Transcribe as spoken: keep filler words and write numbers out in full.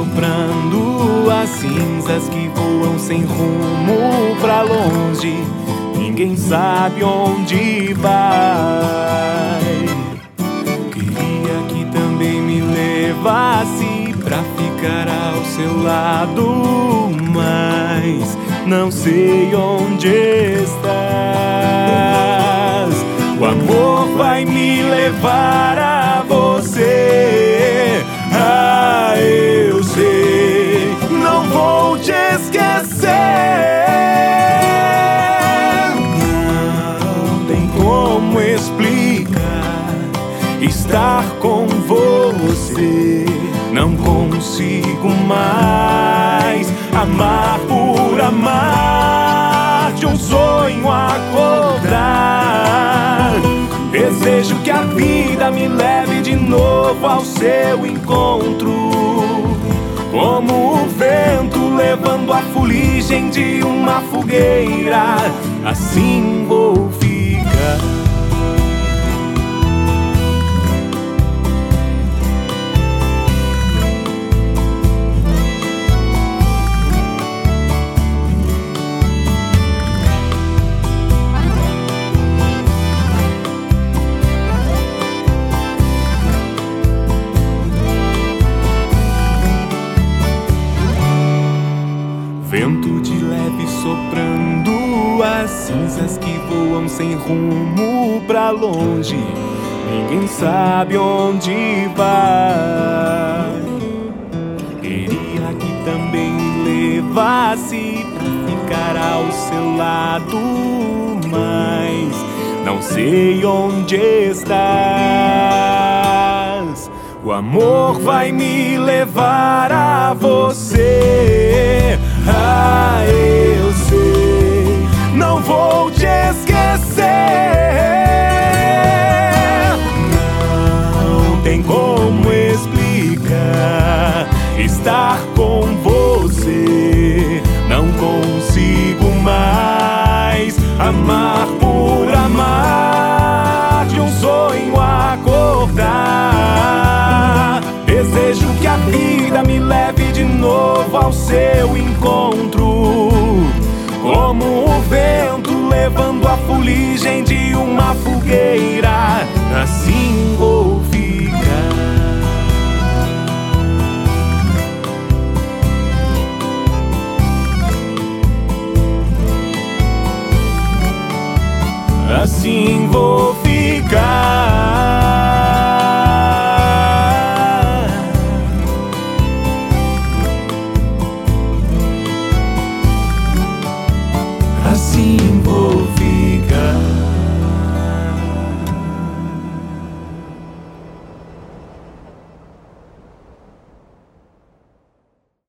soprando as cinzas que voam sem rumo pra longe. Ninguém sabe onde vai. Queria que também me levasse pra ficar ao seu lado, mas não sei onde estás. O amor vai me levar a você. Ah, eu sei, não vou te esquecer. Não tem como explicar estar com você. Não consigo mais amar por amar, de um sonho acordar. Desejo que a vida me leve de novo ao seu encontro, como o vento levando a fuligem de uma fogueira. Assim vou ficar. Vento de leve soprando as cinzas que voam sem rumo pra longe. Ninguém sabe onde vai. Queria que também me levasse pra ficar ao seu lado, mas não sei onde estás. O amor vai me levar a você. Ah, eu sei, não vou te esquecer. Não tem como explicar estar com você. Não consigo mais amar por amar, de um sonho acordar. Desejo que a vida me leve de novo ao seu encontro, como o vento levando a fuligem de uma fogueira. Assim vou ficar. Assim vou ficar.